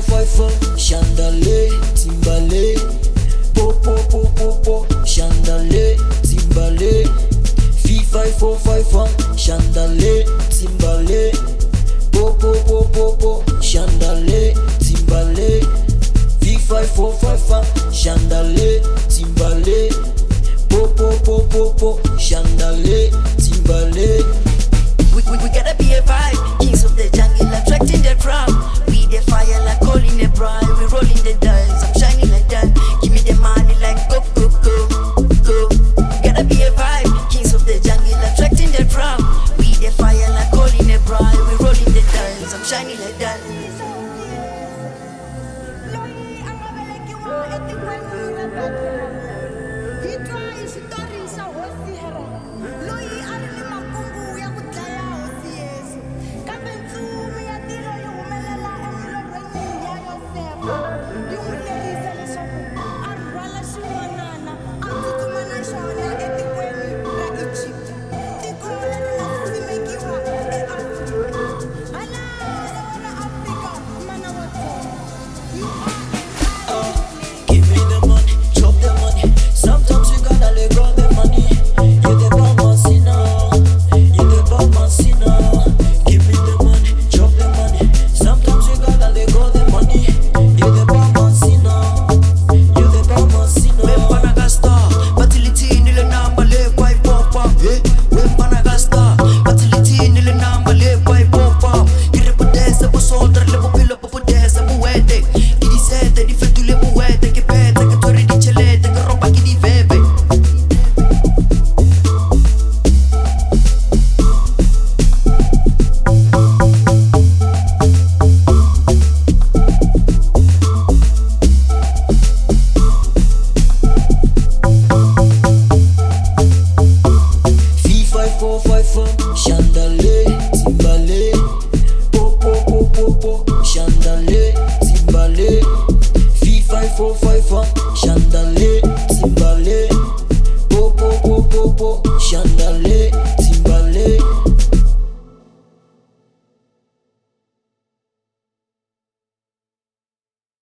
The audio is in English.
5 chandelier, timbale, po po po po po, chandelier, timbale. 5 chandelier, timbale, po po po po po, chandelier, timbale. 5 chandelier, timbale, po po po po po, chandelier, timbale. We gotta be a vibe, kings of the jungle, attracting the crowd. We the fire like calling the bride, we rolling the dice, I'm shining like that. Give me the money like go go go go. Gotta be a vibe, kings of the jungle, attracting the crowd. We the fire like calling the bride, we rolling the dice, I'm shining like that. Give me the money, chop the money. Sometimes you gotta let go the money. You the bomb sinner, you the bomb sinner. Give me the money, chop the money. Sometimes you gotta let go the money. You the bomb sinner, you the bomb sinner. Wempana gasta, batiliti nile namba le kwai popa. Wempana gasta, batiliti nile namba le kwai popa. Dire potesse po solder le popilo po potesse po wete. Chi di sete di fettu le buete che pete che torri di celete che roba chi di beve. Chandelier, timbale, po po po po po, chandelier, timbale. 5 chandelier.